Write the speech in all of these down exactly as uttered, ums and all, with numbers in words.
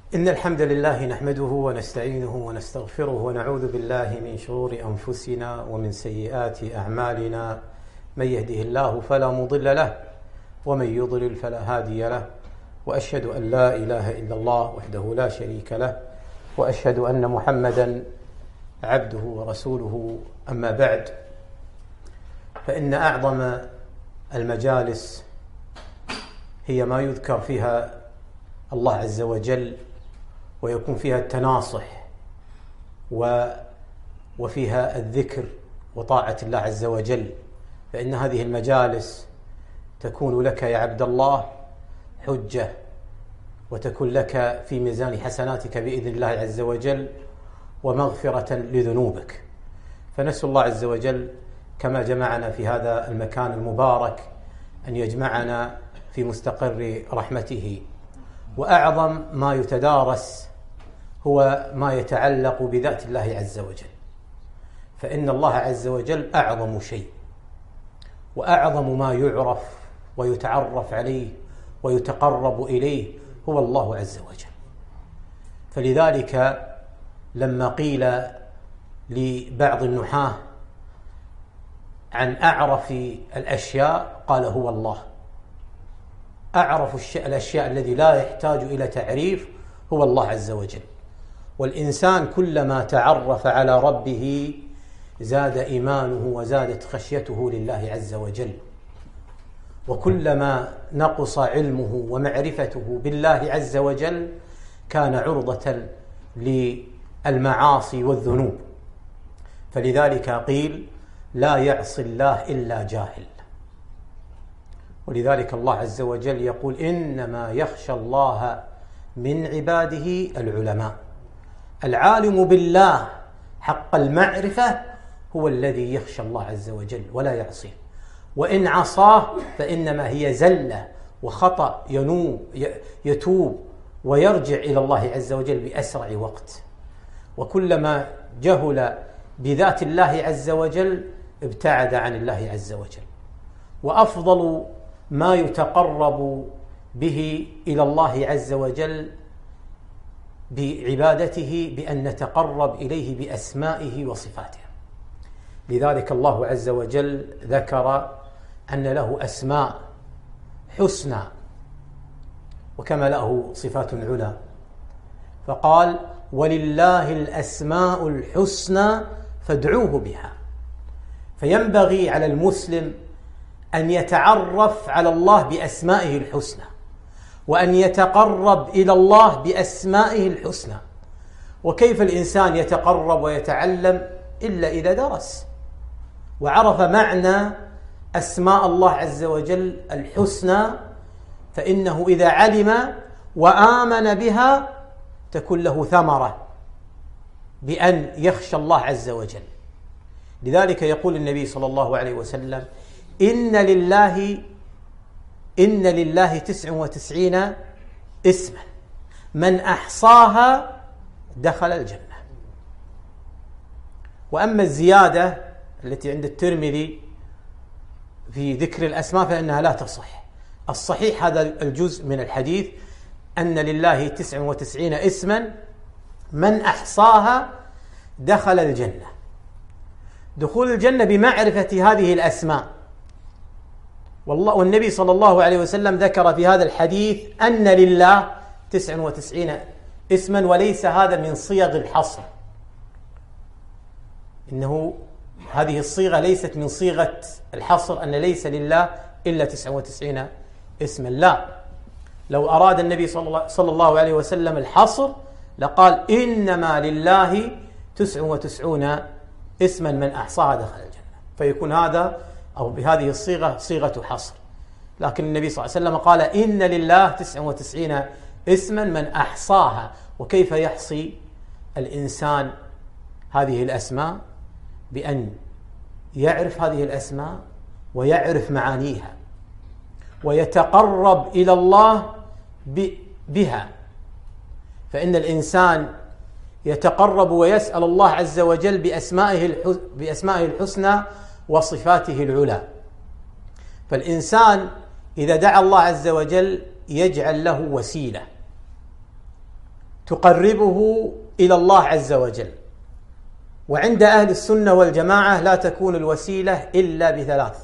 إن الحمد لله نحمده ونستعينه ونستغفره ونعوذ بالله من شرور أنفسنا ومن سيئات أعمالنا. من يهده الله فلا مضل له ومن يضلل فلا هادي له، وأشهد أن لا إله إلا الله وحده لا شريك له، وأشهد أن محمدا عبده ورسوله. أما بعد، فإن أعظم المجالس هي ما يذكر فيها الله عز وجل ويكون فيها التناصح وفيها الذكر وطاعة الله عز وجل، فإن هذه المجالس تكون لك يا عبد الله حجة، وتكون لك في ميزان حسناتك بإذن الله عز وجل ومغفرة لذنوبك. فنسأل الله عز وجل كما جمعنا في هذا المكان المبارك أن يجمعنا في مستقر رحمته. وأعظم ما يتدارس هو ما يتعلق بذات الله عز وجل، فإن الله عز وجل أعظم شيء، وأعظم ما يعرف ويتعرف عليه ويتقرب إليه هو الله عز وجل. فلذلك لما قيل لبعض النحاة عن أعرف الأشياء قال هو الله. أعرف الأشياء الذي لا يحتاج إلى تعريف هو الله عز وجل. والإنسان كلما تعرف على ربه زاد إيمانه وزادت خشيته لله عز وجل، وكلما نقص علمه ومعرفته بالله عز وجل كان عرضة للمعاصي والذنوب. فلذلك قيل لا يعصي الله إلا جاهل. ولذلك الله عز وجل يقول إنما يخشى الله من عباده العلماء. العالم بالله حق المعرفة هو الذي يخشى الله عز وجل ولا يعصيه، وإن عصاه فإنما هي زلة وخطأ ينوب يتوب ويرجع إلى الله عز وجل بأسرع وقت. وكلما جهل بذات الله عز وجل ابتعد عن الله عز وجل. وأفضل ما يتقرب به إلى الله عز وجل بعبادته بأن نتقرب إليه بأسمائه وصفاته. لذلك الله عز وجل ذكر أن له أسماء حسنى وكما له صفات علا، فقال ولله الأسماء الحسنى فادعوه بها. فينبغي على المسلم أن يتعرف على الله بأسمائه الحسنى، وأن يتقرب إلى الله بأسمائه الحسنى. وكيف الإنسان يتقرب ويتعلم إلا إذا درس وعرف معنى أسماء الله عز وجل الحسنى، فإنه إذا علم وآمن بها تكون له ثمرة بأن يخشى الله عز وجل. لذلك يقول النبي صلى الله عليه وسلم إن لله إن لله تسع وتسعين اسما من أحصاها دخل الجنة. وأما الزيادة التي عند الترمذي في ذكر الأسماء فإنها لا تصح. الصحيح هذا الجزء من الحديث أن لله تسع وتسعين اسما من أحصاها دخل الجنة. دخول الجنة بمعرفة هذه الأسماء. والله والنبي صلى الله عليه وسلم ذكر في هذا الحديث أن لله تسع وتسعين اسما، وليس هذا من صيغ الحصر. إنه هذه الصيغة ليست من صيغة الحصر أن ليس لله إلا تسع وتسعين اسما، لا. لو أراد النبي صلى الله عليه وسلم الحصر لقال إنما لله تسع وتسعون اسما من أحصاها دخل الجنة، فيكون هذا أو بهذه الصيغة صيغة حصر. لكن النبي صلى الله عليه وسلم قال إن لله تسع وتسعين اسما من أحصاها. وكيف يحصي الإنسان هذه الأسماء؟ بأن يعرف هذه الأسماء ويعرف معانيها ويتقرب إلى الله بها. فإن الإنسان يتقرب ويسأل الله عز وجل بأسمائه بأسمائه الحسنى وصفاته العلى. فالإنسان إذا دعا الله عز وجل يجعل له وسيلة تقربه إلى الله عز وجل. وعند أهل السنة والجماعة لا تكون الوسيلة إلا بثلاث: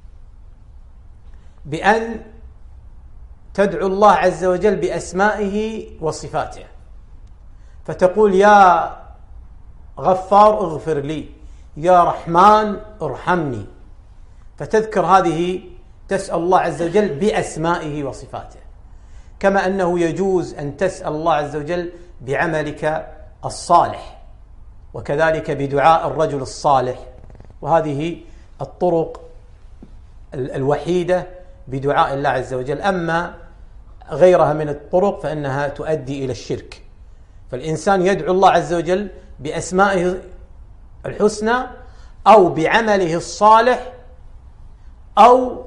بأن تدعو الله عز وجل بأسمائه وصفاته، فتقول يا غفار اغفر لي، يا رحمن ارحمني، فتذكر هذه، تسأل الله عز وجل بأسمائه وصفاته. كما أنه يجوز أن تسأل الله عز وجل بعملك الصالح، وكذلك بدعاء الرجل الصالح، وهذه الطرق الوحيدة بدعاء الله عز وجل. أما غيرها من الطرق فإنها تؤدي إلى الشرك. فالإنسان يدعو الله عز وجل بأسمائه الحسنى أو بعمله الصالح أو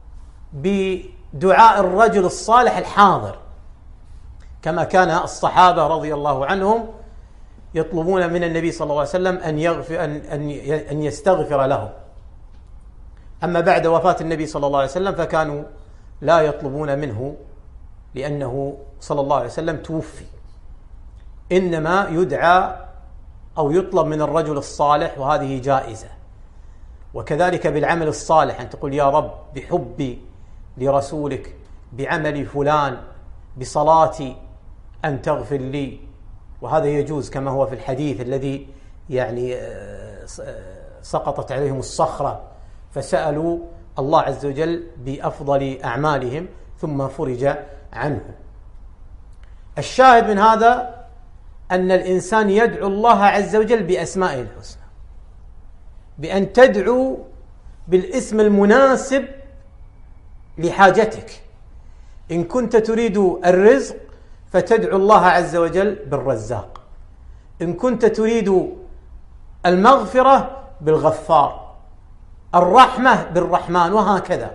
بدعاء الرجل الصالح الحاضر، كما كان الصحابة رضي الله عنهم يطلبون من النبي صلى الله عليه وسلم أن يغفر أن أن يستغفر لهم. أما بعد وفاة النبي صلى الله عليه وسلم فكانوا لا يطلبون منه، لأنه صلى الله عليه وسلم توفي، إنما يدعى أو يطلب من الرجل الصالح، وهذه جائزة. وكذلك بالعمل الصالح، أن تقول يا رب بحبي لرسولك، بعمل فلان، بصلاتي، أن تغفر لي، وهذا يجوز كما هو في الحديث الذي يعني سقطت عليهم الصخرة فسألوا الله عز وجل بأفضل أعمالهم ثم فرج عنهم. الشاهد من هذا أن الإنسان يدعو الله عز وجل بأسمائه الحسنى، بأن تدعو بالاسم المناسب لحاجتك. إن كنت تريد الرزق فتدعو الله عز وجل بالرزاق، إن كنت تريد المغفرة بالغفار، الرحمة بالرحمن، وهكذا.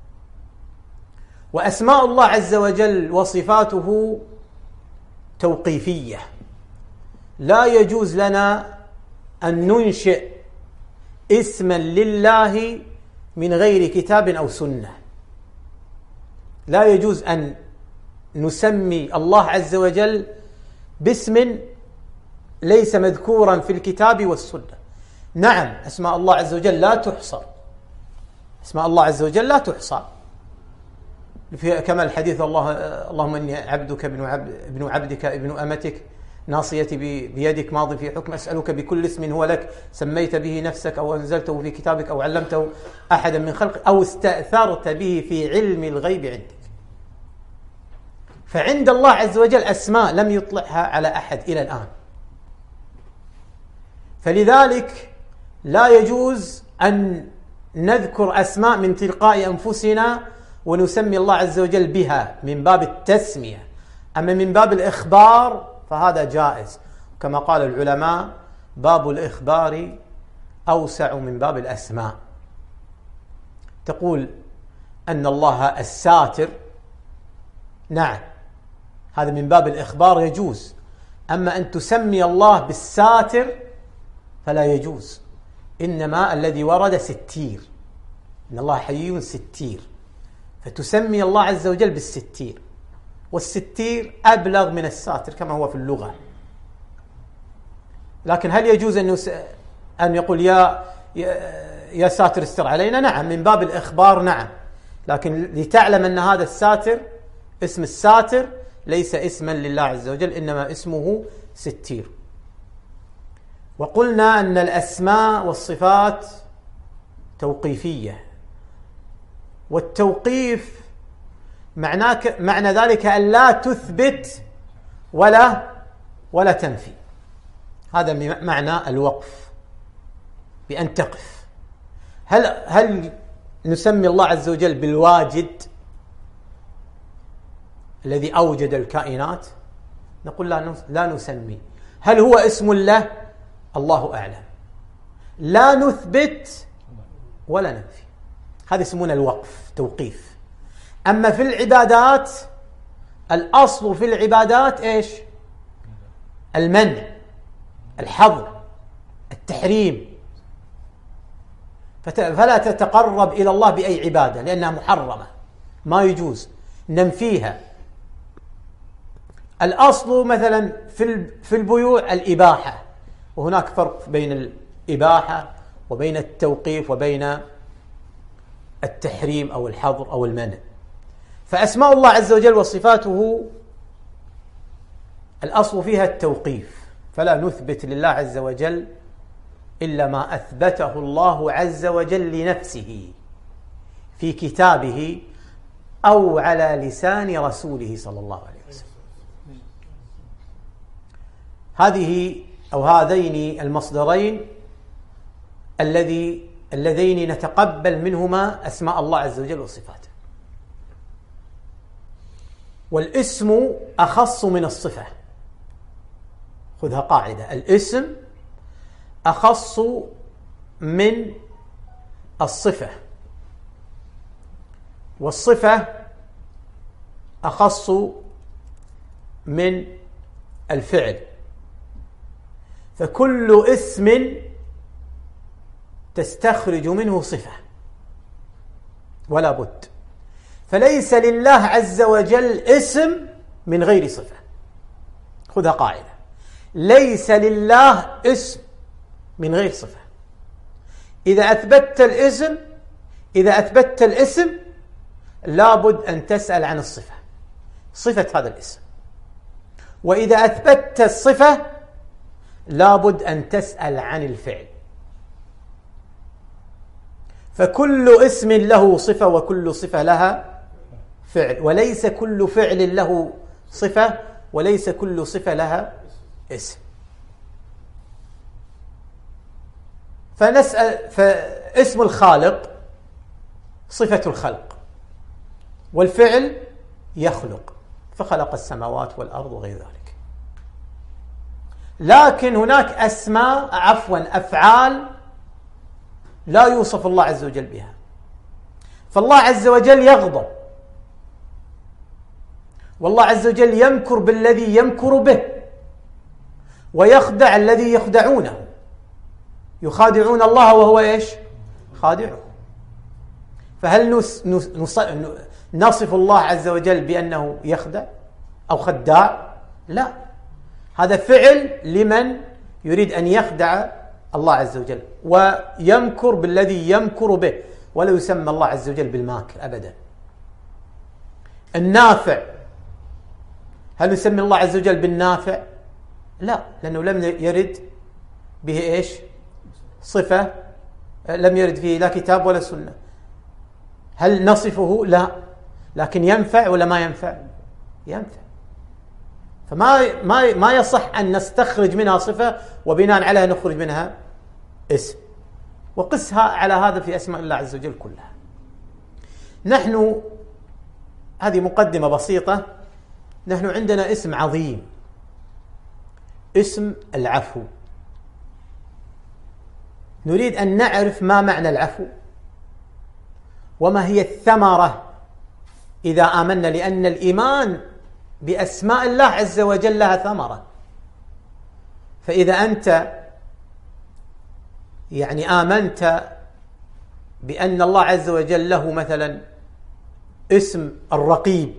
وأسماء الله عز وجل وصفاته توقيفية، لا يجوز لنا أن ننشئ اسما لله من غير كتاب أو سنة. لا يجوز أن نسمي الله عز وجل باسم ليس مذكورا في الكتاب والسنة. نعم، أسماء الله عز وجل لا تحصى، أسماء الله عز وجل لا تحصى، كما الحديث الله اللهم إني عبدك ابن عبد ابن عبدك ابن أمتك ناصيتي بيدك ماض في حكم، أسألك بكل اسم هو لك سميت به نفسك أو أنزلته في كتابك أو علمته أحدا من خلقك أو استأثرت به في علم الغيب عندك. فعند الله عز وجل أسماء لم يطلعها على أحد إلى الآن، فلذلك لا يجوز أن نذكر أسماء من تلقاء أنفسنا ونسمي الله عز وجل بها من باب التسمية. أما من باب الإخبار فهذا جائز، كما قال العلماء باب الإخبار أوسع من باب الأسماء. تقول أن الله الساتر، نعم، هذا من باب الإخبار يجوز. أما أن تسمي الله بالساتر فلا يجوز، إنما الذي ورد ستير، إن الله حيي ستير، فتسمي الله عز وجل بالستير، والستير أبلغ من الساتر كما هو في اللغة. لكن هل يجوز أن أن يقول يا يا ساتر استر علينا؟ نعم، من باب الإخبار، نعم، لكن لتعلم أن هذا الساتر، اسم الساتر ليس اسما لله عز وجل، إنما اسمه ستير. وقلنا أن الأسماء والصفات توقيفية، والتوقيف معناك معنى ذلك أن لا تثبت ولا ولا تنفي. هذا معنى الوقف، بأن تقف. هل هل نسمي الله عز وجل بالواجد الذي أوجد الكائنات؟ نقول لا لا نسمي. هل هو اسم له؟ الله أعلم. لا نثبت ولا ننفي، هذا يسمونه الوقف، توقيف. أما في العبادات، الأصل في العبادات إيش؟ المنع، الحظر، التحريم. فلا تتقرب إلى الله بأي عبادة لأنها محرمة، ما يجوز، ننفيها. الأصل مثلا في في البيوع الإباحة، وهناك فرق بين الإباحة وبين التوقيف وبين التحريم أو الحظر أو المنع. فأسماء الله عز وجل وصفاته الأصل فيها التوقيف، فلا نثبت لله عز وجل إلا ما أثبته الله عز وجل لنفسه في كتابه أو على لسان رسوله صلى الله عليه وسلم. هذه أو هذين المصدرين الذي اللذين نتقبل منهما أسماء الله عز وجل وصفاته. والاسم أخص من الصفة، خذها قاعدة، الاسم أخص من الصفة، والصفة أخص من الفعل، فكل اسم تستخرج منه صفة ولا بد. فليس لله عز وجل اسم من غير صفة، خذها قاعدة، ليس لله اسم من غير صفة. إذا أثبتت الاسم إذا أثبتت الاسم لابد أن تسأل عن الصفة، صفة هذا الاسم. وإذا أثبتت الصفة لابد أن تسأل عن الفعل. فكل اسم له صفة وكل صفة لها فعل، وليس كل فعل له صفة وليس كل صفة لها اسم. فنسأل فاسم الخالق صفة الخلق، والفعل يخلق، فخلق السماوات والأرض وغير ذلك. لكن هناك أسماء عفوا أفعال لا يوصف الله عز وجل بها. فالله عز وجل يغضب، والله عز وجل يمكر بالذي يمكر به، ويخدع الذي يخدعونه، يخادعون الله وهو إيش؟ خادعه. فهل نس نص نصف الله عز وجل بأنه يخدع أو خداع؟ لا، هذا فعل لمن يريد أن يخدع الله عز وجل، ويمكر بالذي يمكر به، ولا يسمى الله عز وجل بالماكر أبدا. النافع، هل يسمي الله عز وجل بالنافع؟ لا، لأنه لم يرد به إيش؟ صفة، لم يرد فيه لا كتاب ولا سنة. هل نصفه؟ لا، لكن ينفع ولا ما ينفع؟ ينفع. فما ما ما يصح أن نستخرج منها صفة وبناء عليها نخرج منها اسم. وقسها على هذا في أسماء الله عز وجل كلها. نحن، هذه مقدمة بسيطة، نحن عندنا اسم عظيم، اسم العفو. نريد أن نعرف ما معنى العفو وما هي الثمرة إذا آمنا، لأن الإيمان بأسماء الله عز وجل لها ثمرة. فإذا أنت يعني آمنت بأن الله عز وجل له مثلا اسم الرقيب،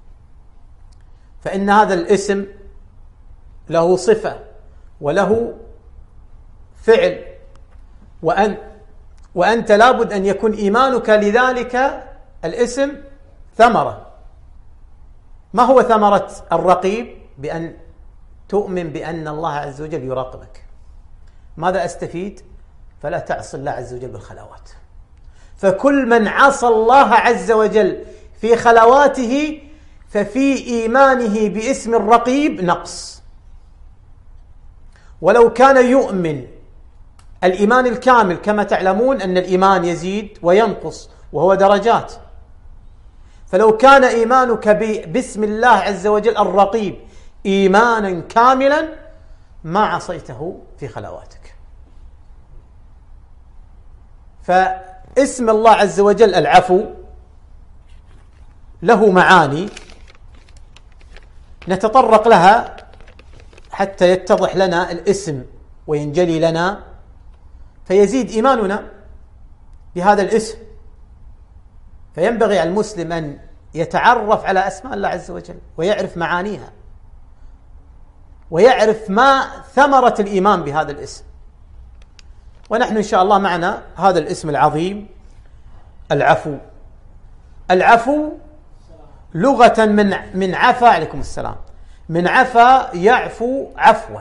فإن هذا الاسم له صفة وله فعل، وأن وأنت لابد أن يكون إيمانك لذلك الاسم ثمرة. ما هو ثمرة الرقيب؟ بأن تؤمن بأن الله عز وجل يراقبك. ماذا أستفيد؟ فلا تعصي الله عز وجل بالخلوات. فكل من عصى الله عز وجل في خلواته ففي إيمانه باسم الرقيب نقص. ولو كان يؤمن الإيمان الكامل، كما تعلمون أن الإيمان يزيد وينقص وهو درجات، فلو كان إيمانك باسم الله عز وجل الرقيب إيمانا كاملا ما عصيته في خلواتك. فاسم الله عز وجل العفو له معاني نتطرق لها حتى يتضح لنا الاسم وينجلي لنا، فيزيد إيماننا بهذا الاسم. فينبغي على المسلم أن يتعرف على أسماء الله عز وجل ويعرف معانيها. ويعرف ما ثمرة الإيمان بهذا الاسم. ونحن إن شاء الله معنا هذا الاسم العظيم العفو. العفو لغة من من عفا، عليكم السلام، من عفا يعفو عفوا،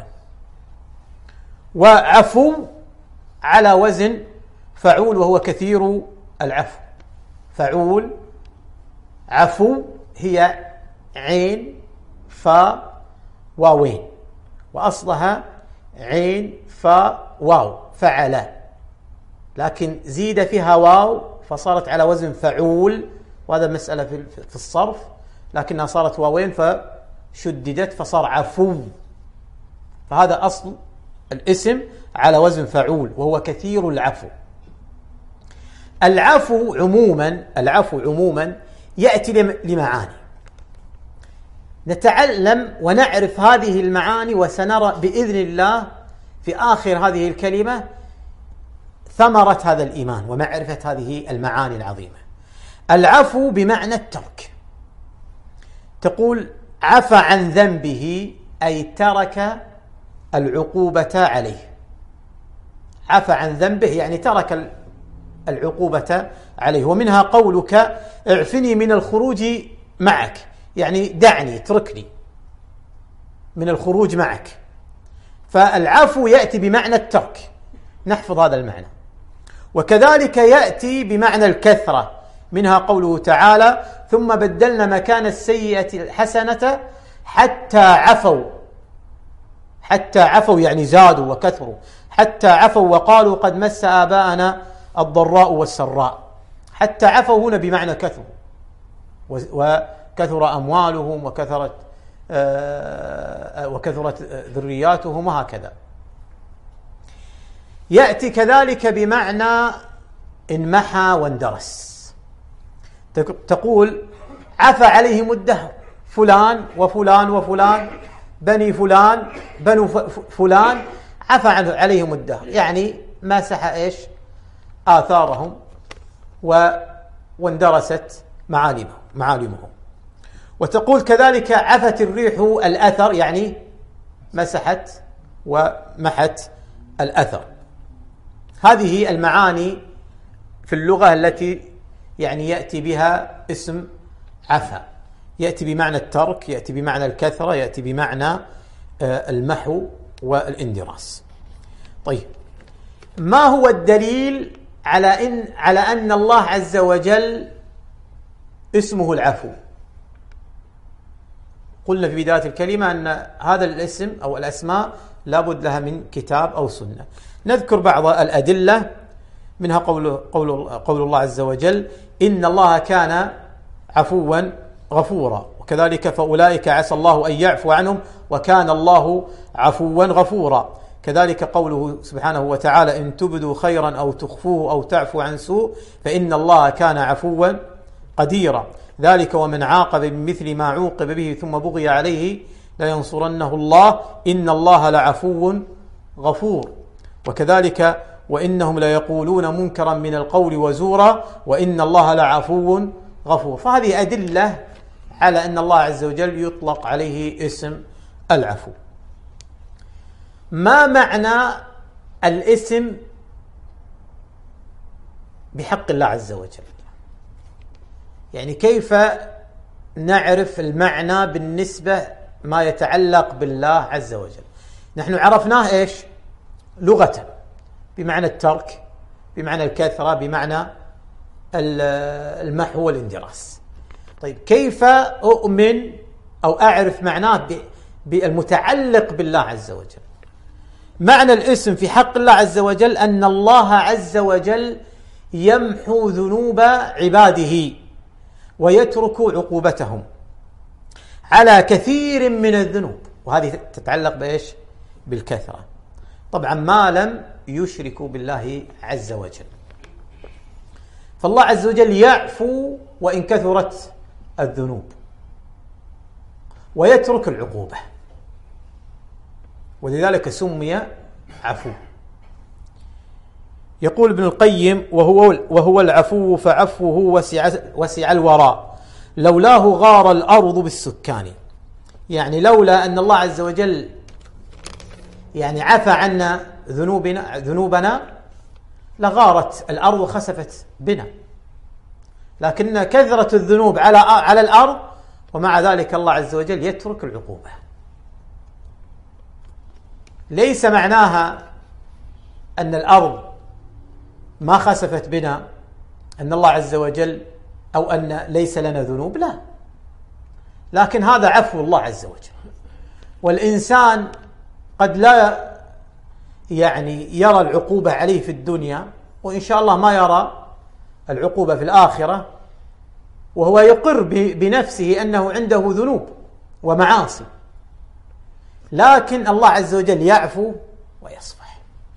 وعفو على وزن فعول وهو كثير العفو. فعول عفو هي عين فا واوين، وأصلها عين فا واو فعل، لكن زيد فيها واو فصارت على وزن فعول، وهذا مسألة في الصرف، لكنها صارت واوين فشددت فصار عفو. فهذا أصل الاسم على وزن فعول وهو كثير العفو. العفو عموما العفو عموما يأتي لمعاني، نتعلم ونعرف هذه المعاني، وسنرى بإذن الله في آخر هذه الكلمة ثمرة هذا الإيمان ومعرفة هذه المعاني العظيمة. العفو بمعنى الترك. تقول عفى عن ذنبه أي ترك العقوبة عليه. عفى عن ذنبه يعني ترك العقوبة عليه. ومنها قولك اعفني من الخروج معك، يعني دعني اتركني من الخروج معك. فالعفو يأتي بمعنى الترك، نحفظ هذا المعنى. وكذلك يأتي بمعنى الكثرة، منها قوله تعالى ثم بدلنا مكان السيئة الحسنة حتى عفوا. حتى عفوا يعني زادوا وكثروا، حتى عفوا وقالوا قد مس آباءنا الضراء والسراء. حتى عفوا هنا بمعنى كثروا، وكثر أموالهم وكثرت آه وكثرت ذرياتهم وهكذا. يأتي كذلك بمعنى انمحى واندرس. تقول عفى عليهم الدهر، فلان وفلان وفلان بني فلان بنو فلان عفى عليهم الدهر، يعني مسح ايش آثارهم واندرست معالمهم معالمهم. وتقول كذلك عفت الريح الأثر، يعني مسحت ومحت الأثر. هذه المعاني في اللغة التي يعني يأتي بها اسم عفا. يأتي بمعنى الترك، يأتي بمعنى الكثرة، يأتي بمعنى المحو والاندراس. طيب، ما هو الدليل على إن على أن الله عز وجل اسمه العفو؟ قلنا في بداية الكلمة أن هذا الاسم أو الأسماء لابد لها من كتاب أو سنة. نذكر بعض الأدلة، منها قول قول قول الله عز وجل إن الله كان عفوا غفورا، وكذلك فأولئك عسى الله أن يعفو عنهم وكان الله عفوا غفورا. كذلك قوله سبحانه وتعالى إن تبدوا خيرا أو تخفوه أو تعفو عن سوء فإن الله كان عفوا قديرا. ذلك ومن عاقب بمثل ما عوقب به ثم بغي عليه لينصرنه الله إن الله لعفو غفور. وكذلك وإنهم ليقولون منكرا من القول وزورا وإن الله لعفو غفور. فهذه أدلة على أن الله عز وجل يطلق عليه اسم العفو. ما معنى الاسم بحق الله عز وجل؟ يعني كيف نعرف المعنى بالنسبة ما يتعلق بالله عز وجل؟ نحن عرفناه إيش؟ لغة بمعنى الترك، بمعنى الكثرة، بمعنى المحو والاندراس. طيب، كيف أؤمن أو أعرف معناه بالمتعلق بالله عز وجل؟ معنى الاسم في حق الله عز وجل أن الله عز وجل يمحو ذنوب عباده ويترك عقوبتهم على كثير من الذنوب، وهذه تتعلق بإيش؟ بالكثرة، طبعا ما لم يشركوا بالله عز وجل. فالله عز وجل يعفو وإن كثرت الذنوب ويترك العقوبة، ولذلك سمي عفو. يقول ابن القيم وهو, وهو العفو فعفوه وسع, وسع الوراء لولاه غار الأرض بالسكان. يعني لولا أن الله عز وجل يعني عفى عنا ذنوبنا ذنوبنا لغارت الأرض وخسفت بنا، لكن كثرة الذنوب على على الأرض ومع ذلك الله عز وجل يترك العقوبة. ليس معناها أن الأرض ما خسفت بنا أن الله عز وجل أو أن ليس لنا ذنوب، لا، لكن هذا عفو الله عز وجل. والإنسان قد لا يعني يرى العقوبة عليه في الدنيا، وإن شاء الله ما يرى العقوبة في الآخرة، وهو يقر بنفسه أنه عنده ذنوب ومعاصي، لكن الله عز وجل يعفو ويصفح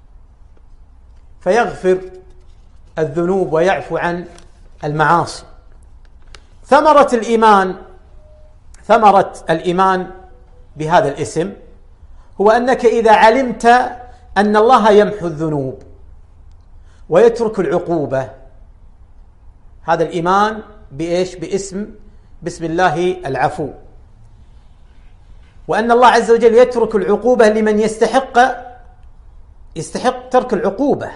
فيغفر الذنوب ويعفو عن المعاصي. ثمرة الإيمان ثمرة الإيمان بهذا الاسم هو أنك إذا علمت أن الله يمحو الذنوب ويترك العقوبة، هذا الإيمان بإيش؟ باسم بسم الله العفو، وأن الله عز وجل يترك العقوبة لمن يستحق يستحق ترك العقوبة،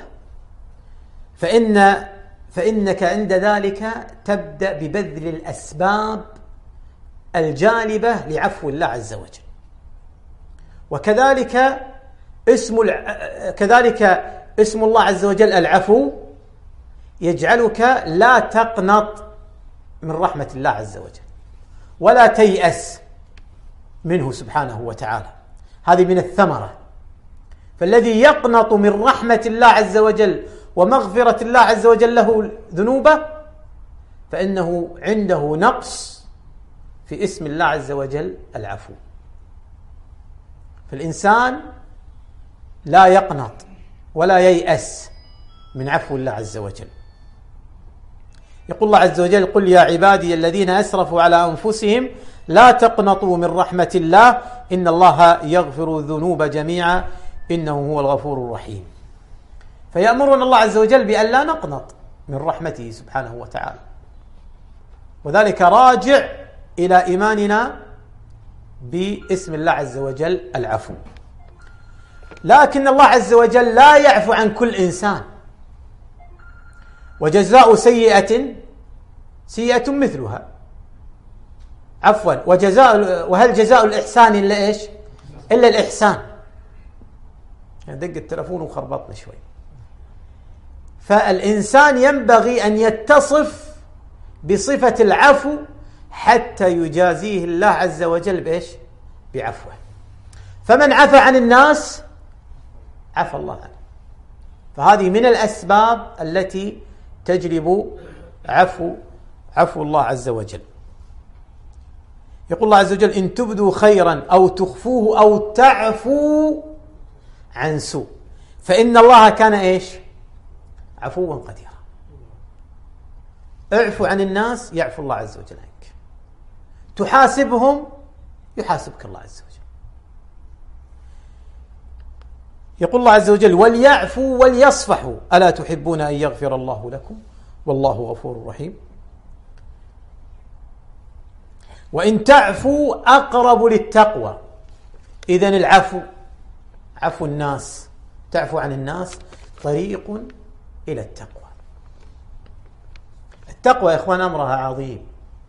فإن فإنك عند ذلك تبدأ ببذل الأسباب الجالبة لعفو الله عز وجل. وكذلك اسم كذلك اسم الله عز وجل العفو يجعلك لا تقنط من رحمة الله عز وجل ولا تيأس منه سبحانه وتعالى. هذه من الثمرة. فالذي يقنط من رحمة الله عز وجل ومغفرة الله عز وجل له ذنوبه فإنه عنده نقص في اسم الله عز وجل العفو. فالإنسان لا يقنط ولا ييأس من عفو الله عز وجل. يقول الله عز وجل: قل يا عبادي الذين أسرفوا على أنفسهم لا تقنطوا من رحمة الله إن الله يغفر الذنوب جميعا إنه هو الغفور الرحيم. فيأمرنا الله عز وجل بأن لا نقنط من رحمته سبحانه وتعالى، وذلك راجع إلى إيماننا باسم الله عز وجل العفو. لكن الله عز وجل لا يعفو عن كل إنسان، وجزاء سيئة سيئة مثلها، عفوا وجزاء وهل جزاء الإحسان إلا إيش؟ إلا الإحسان. دق التلفون وخربطنا شوي. فالإنسان ينبغي أن يتصف بصفة العفو حتى يجازيه الله عز وجل بإيش؟ بعفوه. فمن عفى عن الناس عفى الله عنه. فهذه من الأسباب التي تجلب عفو عفو الله عز وجل. يقول الله عز وجل: إن تبدوا خيرا أو تخفوه أو تعفو عن سوء فإن الله كان إيش؟ عفوا قديرا. اعفو عن الناس يعفو الله عز وجل عنك، تحاسبهم يحاسبك الله عز وجل. يقول الله عز وجل: وليعفوا وليصفحوا ألا تحبون أن يغفر الله لكم والله غفور رحيم. وإن تعفوا أقرب للتقوى. إذن العفو، عفو الناس، تعفو عن الناس طريق إلى التقوى. التقوى يا إخوان أمرها عظيم.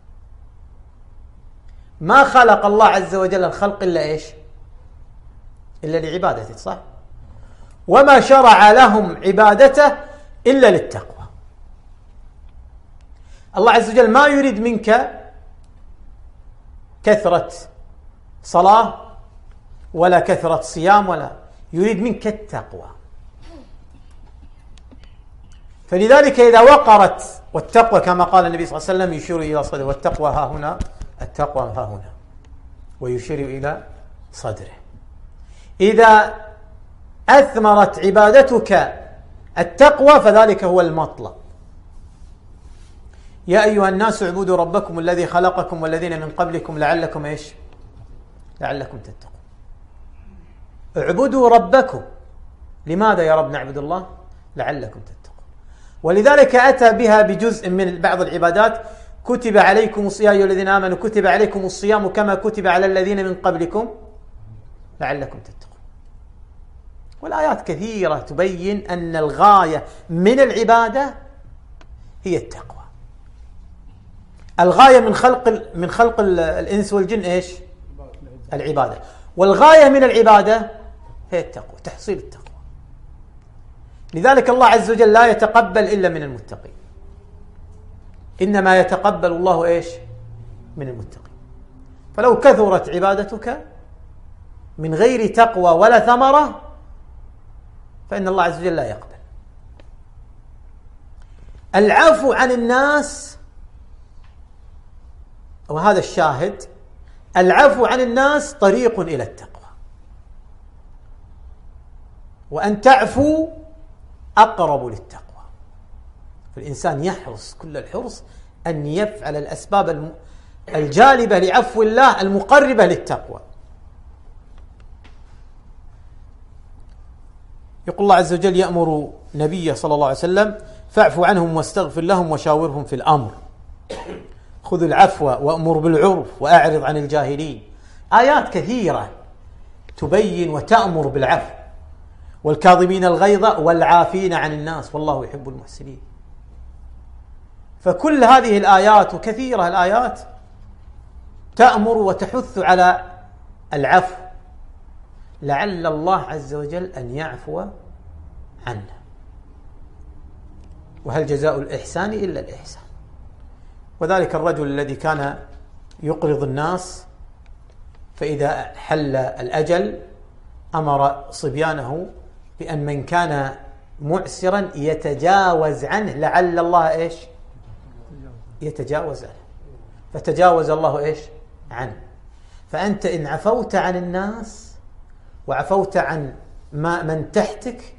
ما خلق الله عز وجل الخلق إلا إيش؟ إلا لعبادته، صح؟ وما شرع لهم عبادته إلا للتقوى. الله عز وجل ما يريد منك كثرة صلاة ولا كثرة صيام، ولا يريد منك التقوى. فلذلك إذا وقرت، والتقوى كما قال النبي صلى الله عليه وسلم يشير إلى صدره، والتقوى ها هنا، التقوى ها هنا، ويشير إلى صدره. إذا أثمرت عبادتك التقوى فذلك هو المطلب. يا أيها الناس اعبدوا ربكم الذي خلقكم والذين من قبلكم لعلكم إيش؟ لعلكم تتقون. اعبدوا ربكم. لماذا يا رب نعبد الله؟ لعلكم تتقون. ولذلك أتى بها بجزء من بعض العبادات: كتب عليكم الصيام يا أيها الذين آمنوا كتب عليكم الصيام كما كتب على الذين من قبلكم لعلكم تتقون. والآيات كثيرة تبين أن الغاية من العبادة هي التقوى. الغاية من خلق من خلق الإنس والجن إيش؟ العبادة. والغاية من العبادة هي التقوى، تحصيل التقوى. لذلك الله عز وجل لا يتقبل إلا من المتقين، إنما يتقبل الله إيش؟ من المتقين. فلو كثرت عبادتك من غير تقوى ولا ثمرة فإن الله عز وجل لا يقبل. العفو عن الناس، وهذا الشاهد، العفو عن الناس طريق إلى التقوى، وأن تعفو أقرب للتقوى. فالإنسان يحرص كل الحرص أن يفعل الأسباب الجالبة لعفو الله المقربة للتقوى. يقول الله عز وجل يأمر نبيه صلى الله عليه وسلم: فاعفوا عنهم واستغفر لهم وشاورهم في الأمر، خذ العفو وأمر بالعرف وأعرض عن الجاهلين. آيات كثيرة تبين وتأمر بالعفو، والكاظمين الغيظ والعافين عن الناس والله يحب المحسنين. فكل هذه الآيات وكثيرة الآيات تأمر وتحث على العفو، لعل الله عز وجل أن يعفو عنه. وهل جزاء الإحسان إلا الإحسان؟ وذلك الرجل الذي كان يقرض الناس، فإذا حل الأجل أمر صبيانه بأن من كان معسرا يتجاوز عنه لعل الله إيش؟ يتجاوز عنه. فتجاوز الله إيش؟ عنه. فأنت إن عفوت عن الناس وعفوت عن ما من تحتك،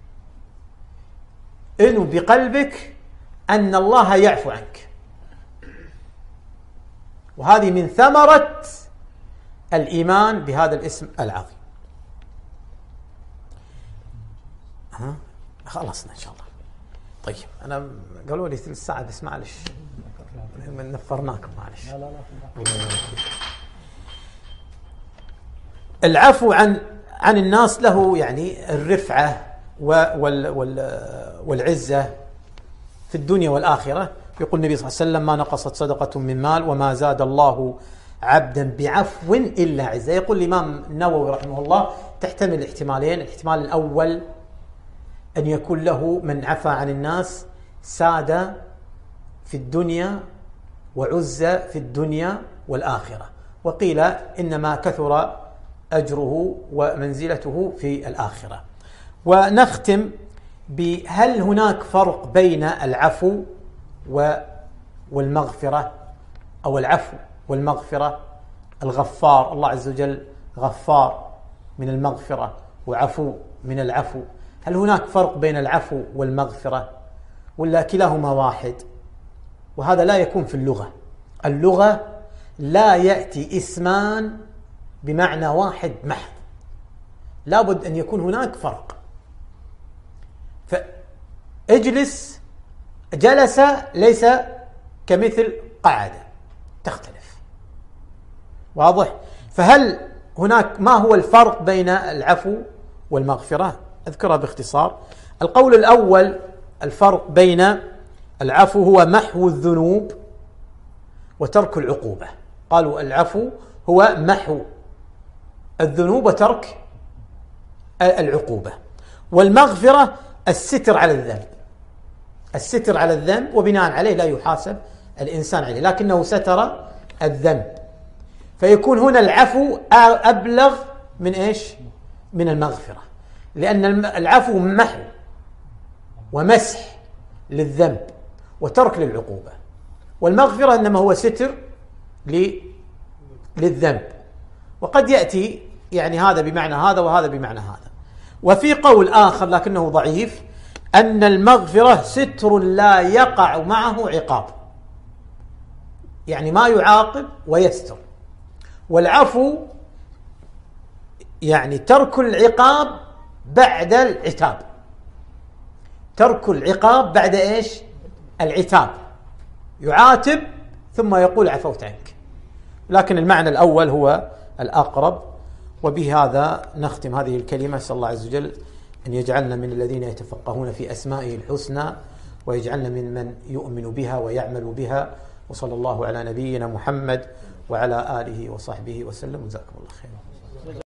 إنه بقلبك أن الله يعفو عنك. وهذه من ثمرة الإيمان بهذا الاسم العظيم. ها خلصنا إن شاء الله. طيب أنا قالوا لي ثلث ساعة بس معلش من نفرناكم معلش. لا لا لا. العفو عن عن الناس له يعني الرفعة وال وال والعزة في الدنيا والآخرة. يقول النبي صلى الله عليه وسلم: ما نقصت صدقة من مال وما زاد الله عبدا بعفو إلا عزة. يقول الإمام النووي رحمه الله تحتمل احتمالين: الاحتمال الأول أن يكون له من عفى عن الناس سادة في الدنيا وعزة في الدنيا والآخرة، وقيل إنما كثر أجره ومنزلته في الآخرة. ونختم بهل هناك فرق بين العفو والمغفرة أو العفو والمغفرة؟ الغفار، الله عز وجل غفار من المغفرة وعفو من العفو. هل هناك فرق بين العفو والمغفرة ولا كلاهما واحد؟ وهذا لا يكون في اللغة. اللغة لا يأتي اسمان بمعنى واحد محض، لابد أن يكون هناك فرق. فاجلس جلس ليس كمثل قعد، تختلف. واضح؟ فهل هناك ما هو الفرق بين العفو والمغفرة؟ أذكرها باختصار. القول الأول: الفرق بين العفو هو محو الذنوب وترك العقوبة. قالوا العفو هو محو الذنوب وترك العقوبة، والمغفرة الستر على الذنب، الستر على الذنب وبناء عليه لا يحاسب الإنسان عليه، لكنه ستر الذنب. فيكون هنا العفو أبلغ من إيش؟ من المغفرة، لأن العفو محو ومسح للذنب وترك للعقوبة، والمغفرة إنما هو ستر للذنب. وقد يأتي يعني هذا بمعنى هذا وهذا بمعنى هذا. وفي قول آخر لكنه ضعيف أن المغفرة ستر لا يقع معه عقاب، يعني ما يعاقب ويستر. والعفو يعني ترك العقاب بعد العتاب، ترك العقاب بعد إيش؟ العتاب، يعاتب ثم يقول عفوت عنك. لكن المعنى الأول هو الأقرب. وبهذا نختم هذه الكلمة. أسأل الله عز وجل أن يجعلنا من الذين يتفقهون في أسمائه الحسنى، ويجعلنا من من يؤمن بها ويعمل بها. وصلى الله على نبينا محمد وعلى آله وصحبه وسلم. جزاكم الله خيرا.